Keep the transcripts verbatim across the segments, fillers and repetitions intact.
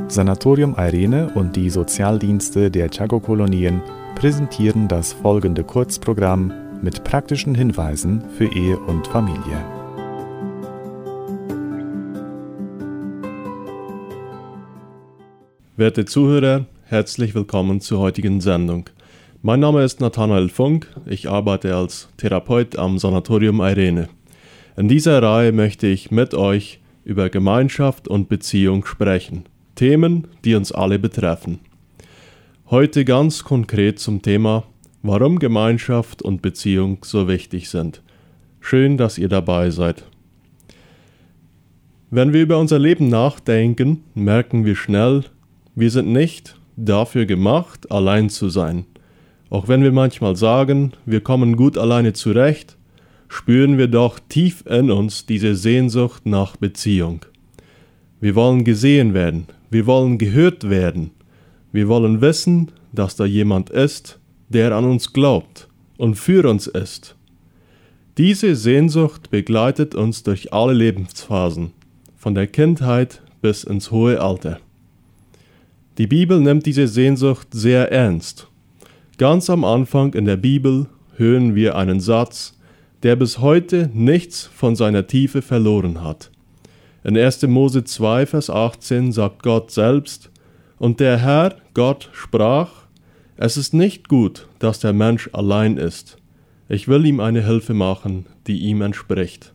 Sanatorium Eirene und die Sozialdienste der Tchago-Kolonien präsentieren das folgende Kurzprogramm mit praktischen Hinweisen für Ehe und Familie. Werte Zuhörer, herzlich willkommen zur heutigen Sendung. Mein Name ist Nathanael Funk, ich arbeite als Therapeut am Sanatorium Eirene. In dieser Reihe möchte ich mit euch über Gemeinschaft und Beziehung sprechen. Themen, die uns alle betreffen. Heute ganz konkret zum Thema, warum Gemeinschaft und Beziehung so wichtig sind. Schön, dass ihr dabei seid. Wenn wir über unser Leben nachdenken, merken wir schnell, wir sind nicht dafür gemacht, allein zu sein. Auch wenn wir manchmal sagen, wir kommen gut alleine zurecht, spüren wir doch tief in uns diese Sehnsucht nach Beziehung. Wir wollen gesehen werden, wir wollen gehört werden, wir wollen wissen, dass da jemand ist, der an uns glaubt und für uns ist. Diese Sehnsucht begleitet uns durch alle Lebensphasen, von der Kindheit bis ins hohe Alter. Die Bibel nimmt diese Sehnsucht sehr ernst. Ganz am Anfang in der Bibel hören wir einen Satz, der bis heute nichts von seiner Tiefe verloren hat. In erster Mose zwei, Vers achtzehn sagt Gott selbst, und der Herr, Gott, sprach, es ist nicht gut, dass der Mensch allein ist. Ich will ihm eine Hilfe machen, die ihm entspricht.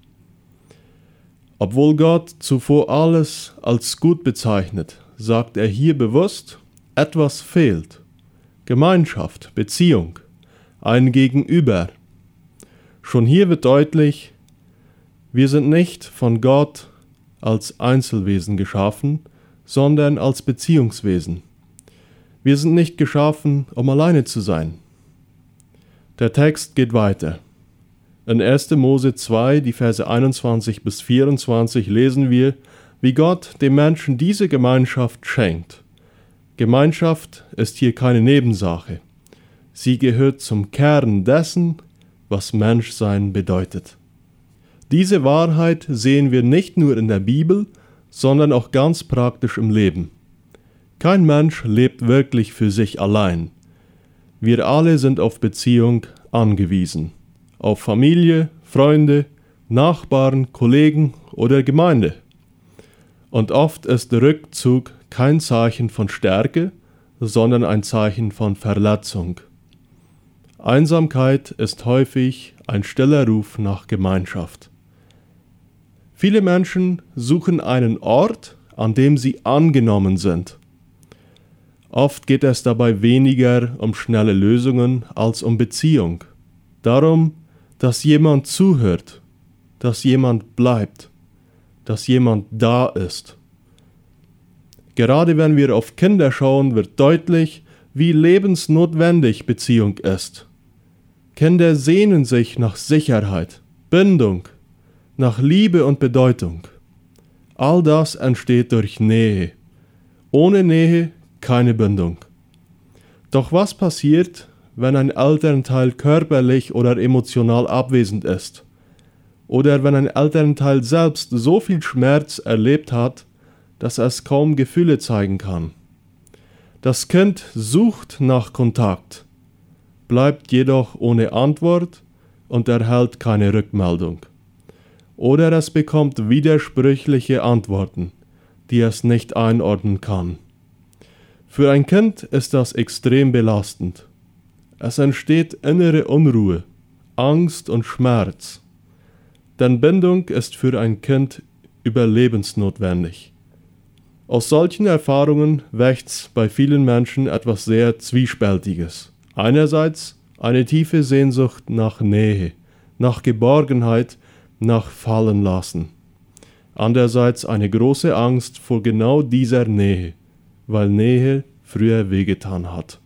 Obwohl Gott zuvor alles als gut bezeichnet, sagt er hier bewusst, etwas fehlt. Gemeinschaft, Beziehung, ein Gegenüber. Schon hier wird deutlich, wir sind nicht von Gott als Einzelwesen geschaffen, sondern als Beziehungswesen. Wir sind nicht geschaffen, um alleine zu sein. Der Text geht weiter. In erster Mose zwei, die Verse einundzwanzig bis vierundzwanzig lesen wir, wie Gott dem Menschen diese Gemeinschaft schenkt. Gemeinschaft ist hier keine Nebensache. Sie gehört zum Kern dessen, was Menschsein bedeutet. Diese Wahrheit sehen wir nicht nur in der Bibel, sondern auch ganz praktisch im Leben. Kein Mensch lebt wirklich für sich allein. Wir alle sind auf Beziehung angewiesen. Auf Familie, Freunde, Nachbarn, Kollegen oder Gemeinde. Und oft ist der Rückzug kein Zeichen von Stärke, sondern ein Zeichen von Verletzung. Einsamkeit ist häufig ein stiller Ruf nach Gemeinschaft. Viele Menschen suchen einen Ort, an dem sie angenommen sind. Oft geht es dabei weniger um schnelle Lösungen als um Beziehung. Darum, dass jemand zuhört, dass jemand bleibt, dass jemand da ist. Gerade wenn wir auf Kinder schauen, wird deutlich, wie lebensnotwendig Beziehung ist. Kinder sehnen sich nach Sicherheit, Bindung, nach Liebe und Bedeutung. All das entsteht durch Nähe. Ohne Nähe keine Bindung. Doch was passiert, wenn ein Elternteil körperlich oder emotional abwesend ist? Oder wenn ein Elternteil selbst so viel Schmerz erlebt hat, dass es kaum Gefühle zeigen kann? Das Kind sucht nach Kontakt, bleibt jedoch ohne Antwort und erhält keine Rückmeldung. Oder es bekommt widersprüchliche Antworten, die es nicht einordnen kann. Für ein Kind ist das extrem belastend. Es entsteht innere Unruhe, Angst und Schmerz. Denn Bindung ist für ein Kind überlebensnotwendig. Aus solchen Erfahrungen wächst bei vielen Menschen etwas sehr Zwiespältiges. Einerseits eine tiefe Sehnsucht nach Nähe, nach Geborgenheit, nach Fallenlassen. Andererseits eine große Angst vor genau dieser Nähe, weil Nähe früher wehgetan hat.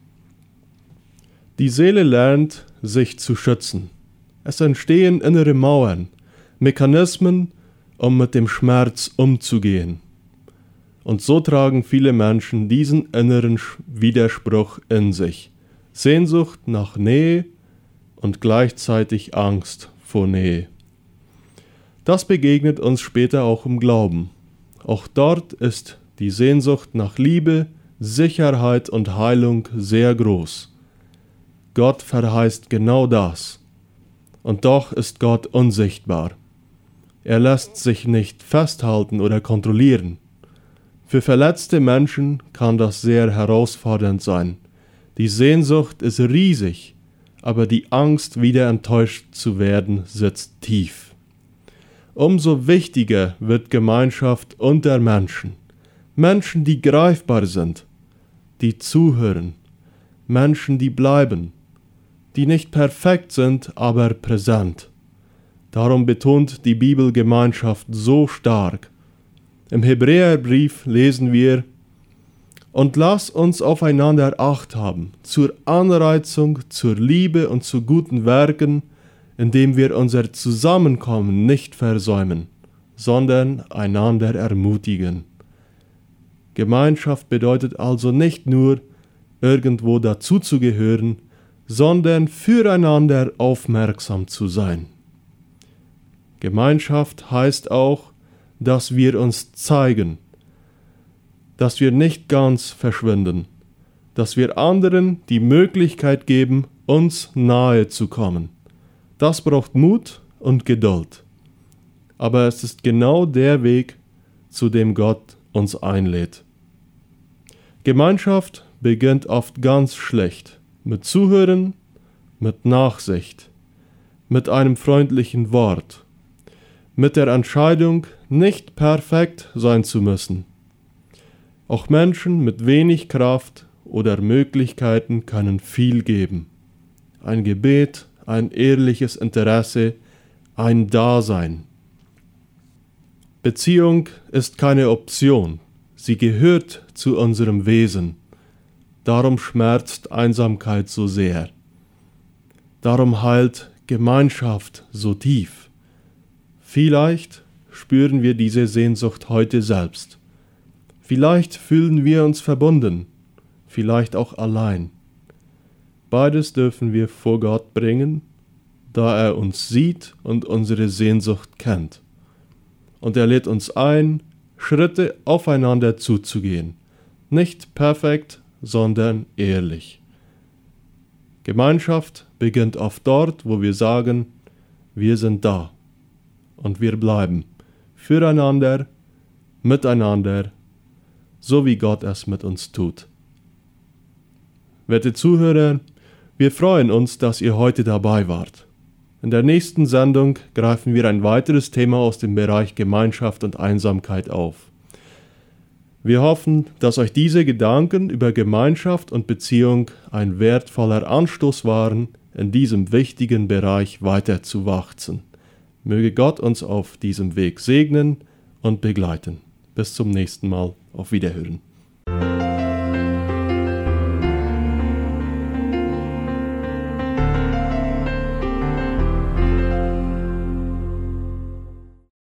Die Seele lernt, sich zu schützen. Es entstehen innere Mauern, Mechanismen, um mit dem Schmerz umzugehen. Und so tragen viele Menschen diesen inneren Widerspruch in sich. Sehnsucht nach Nähe und gleichzeitig Angst vor Nähe. Das begegnet uns später auch im Glauben. Auch dort ist die Sehnsucht nach Liebe, Sicherheit und Heilung sehr groß. Gott verheißt genau das. Und doch ist Gott unsichtbar. Er lässt sich nicht festhalten oder kontrollieren. Für verletzte Menschen kann das sehr herausfordernd sein. Die Sehnsucht ist riesig, aber die Angst, wieder enttäuscht zu werden, sitzt tief. Umso wichtiger wird Gemeinschaft unter Menschen. Menschen, die greifbar sind, die zuhören, Menschen, die bleiben, die nicht perfekt sind, aber präsent. Darum betont die Bibel Gemeinschaft so stark. Im Hebräerbrief lesen wir: Und lass uns aufeinander Acht haben, zur Anreizung, zur Liebe und zu guten Werken, indem wir unser Zusammenkommen nicht versäumen, sondern einander ermutigen. Gemeinschaft bedeutet also nicht nur, irgendwo dazuzugehören, sondern füreinander aufmerksam zu sein. Gemeinschaft heißt auch, dass wir uns zeigen, dass wir nicht ganz verschwinden, dass wir anderen die Möglichkeit geben, uns nahe zu kommen. Das braucht Mut und Geduld. Aber es ist genau der Weg, zu dem Gott uns einlädt. Gemeinschaft beginnt oft ganz schlecht, mit Zuhören, mit Nachsicht, mit einem freundlichen Wort, mit der Entscheidung, nicht perfekt sein zu müssen. Auch Menschen mit wenig Kraft oder Möglichkeiten können viel geben. Ein Gebet, ein ehrliches Interesse, ein Dasein. Beziehung ist keine Option, sie gehört zu unserem Wesen. Darum schmerzt Einsamkeit so sehr. Darum heilt Gemeinschaft so tief. Vielleicht spüren wir diese Sehnsucht heute selbst. Vielleicht fühlen wir uns verbunden, vielleicht auch allein. Beides dürfen wir vor Gott bringen, da er uns sieht und unsere Sehnsucht kennt. Und er lädt uns ein, Schritte aufeinander zuzugehen. Nicht perfekt, sondern ehrlich. Gemeinschaft beginnt oft dort, wo wir sagen, wir sind da. Und wir bleiben füreinander, miteinander, so wie Gott es mit uns tut. Werte Zuhörer, wir freuen uns, dass ihr heute dabei wart. In der nächsten Sendung greifen wir ein weiteres Thema aus dem Bereich Gemeinschaft und Einsamkeit auf. Wir hoffen, dass euch diese Gedanken über Gemeinschaft und Beziehung ein wertvoller Anstoß waren, in diesem wichtigen Bereich weiterzuwachsen. Möge Gott uns auf diesem Weg segnen und begleiten. Bis zum nächsten Mal. Auf Wiederhören.